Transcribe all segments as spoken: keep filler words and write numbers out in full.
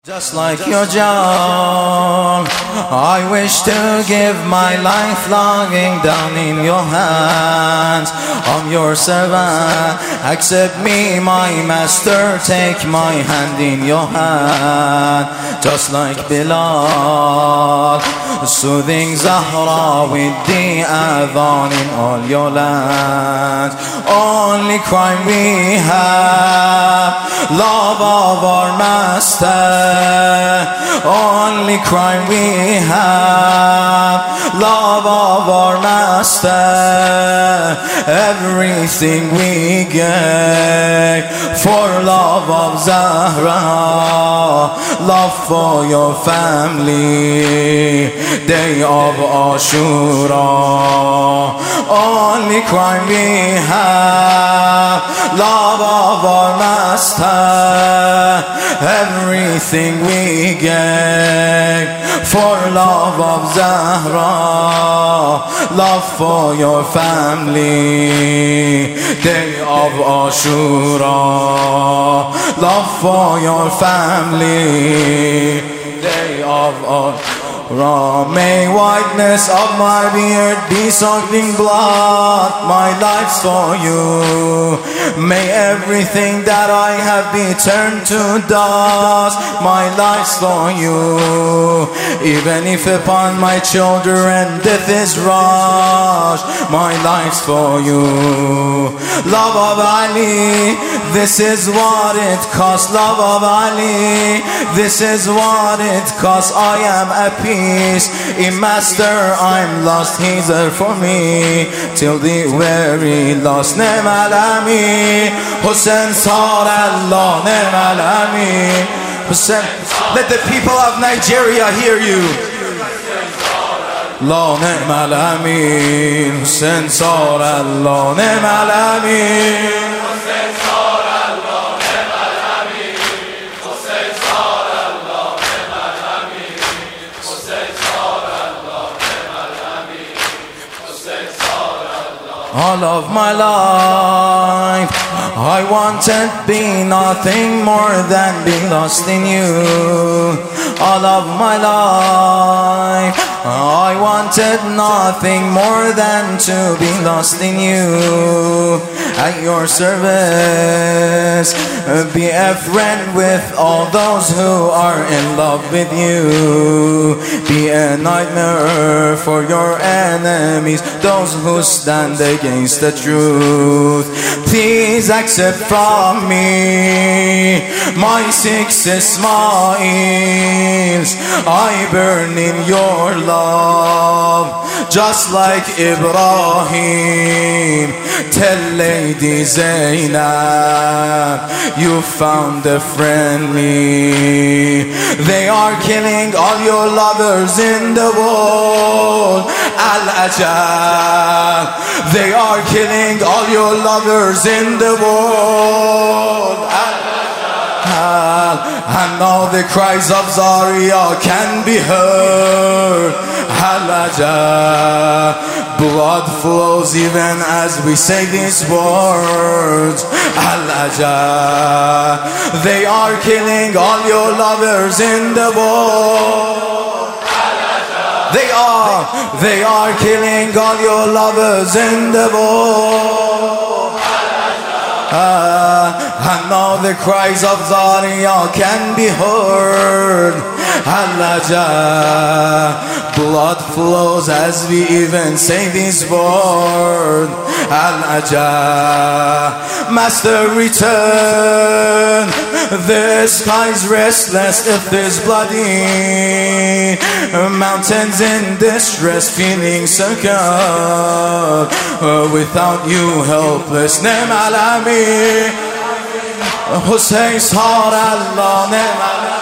Just like your John, I wish to give my life longing down in your hands. I'm your servant, accept me my master, take my hand in your hand. Just like Bilal, soothing Zahra with the adhan in all your lands. Only crime we have, love of our master. Only crime we have, love of our master. Everything we gave for love of Zahra, love for your family, day of Ashura. Only crime we have, love of our master. Everything we gave for love of Zahra, love for your family, day of Ashura. Love for your family, day of Ashura. May whiteness of my beard be soaked in blood, my life's for you. May everything that I have be turned to dust, my life's for you. Even if upon my children death is rushed, my life's for you. Love of Ali, this is what it costs. Love of Ali, this is what it costs. I am a peace. In master I'm lost, he's there for me till the very last. Ne'm alami Hussein sar Allah, ne'm alami Hussein. Let the people of Nigeria hear you. La ne'm alami Hussein sar Allah, ne'm alami all of my life. I wanted to be nothing more than be lost in you. All of my life I wanted nothing more than to be lost in you. At your service, be a friend with all those who are in love with you. Be a nightmare for your enemies, those who stand against the truth. Please accept from me my six Ismails. I burn in your love, just like Ibrahim. Tell Lady Zainab you found a friendly. They are killing all your lovers in the world, Al-Ajab. They are killing all your lovers in the world, Al-Ajab. And now the cries of Zaria can be heard, Al-Ajab. Blood flows even as we say these words, Al-Ajab. They are killing all your lovers in the world, Al-Ajab. They are, they are killing all your lovers in the world, Al-Ajab. And now the cries of Zaria can be heard, Al-Ajab. Blood flows as we even say this word, Al-Ajab. Master return, the sky's restless, earth is bloody, mountains in distress, feeling circled, without you helpless. Ne'm alami Hussein sar Allah, ne'm alami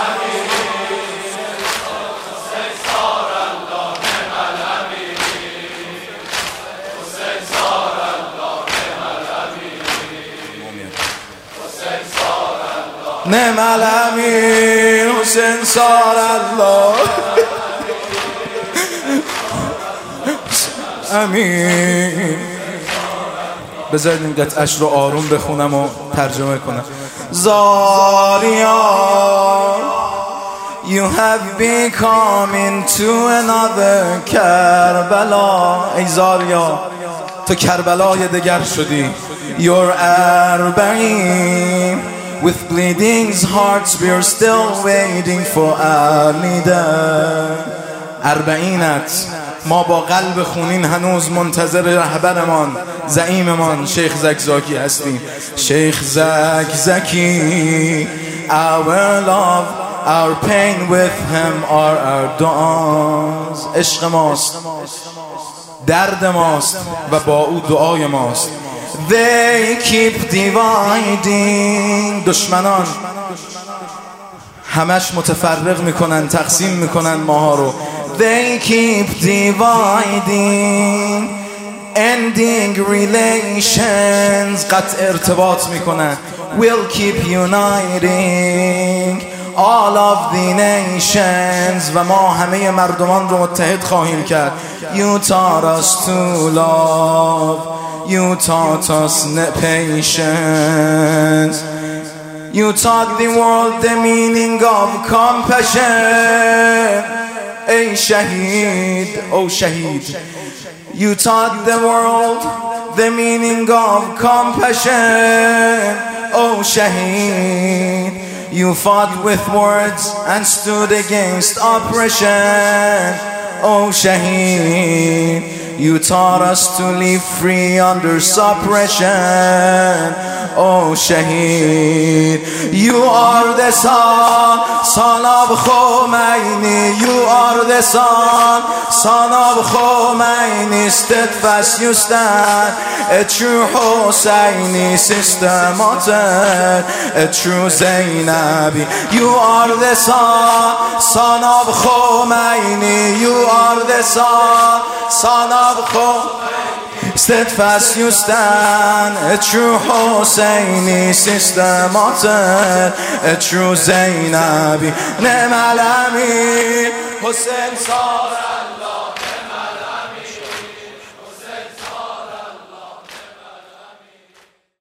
ne'm alami Hussein sar Allah. Amin. بذارید این قطعش رو آروم بخونم و ترجمه کنم. زاریا You have become into another کربلا. ای زاریا تو کربلای دگر شدی. You're اربعین. With bleeding hearts we're still waiting for our leader. اربعینت ما با قلب خونین هنوز منتظر رهبرمان زعیممان شیخ زکزاکی هستیم. شیخ زکزاکی our love our pain with him are our du'as. عشق ماست درد ماست و با او دعای ماست. They keep dividing. دشمنان همش متفرق میکنن تقسیم میکنن ماها رو. They keep dividing ending relations. قطع ارتباط میکنن. We'll keep uniting all of the nations. و ما همه مردمان رو متحد خواهیم کرد. You taught us to love. You taught us patience. You taught the world the meaning of compassion. Ey Shaheed, oh Shaheed. You taught the world the meaning of compassion. Oh Shaheed. You fought with words and stood against oppression. Oh Shaheed. You taught us to live free under suppression. Oh Shaheed. You are the son, son of Khomeini. You are the son, son of Khomeini. Steadfast you stand, a true Hosseini systematic, a true Zainabi. You are the son, son of Khomeini. You are the son, son of Steadfast you stand, a true Hosseini systematic, a true Zainabi. Ne'mal Amin Hussein Sara.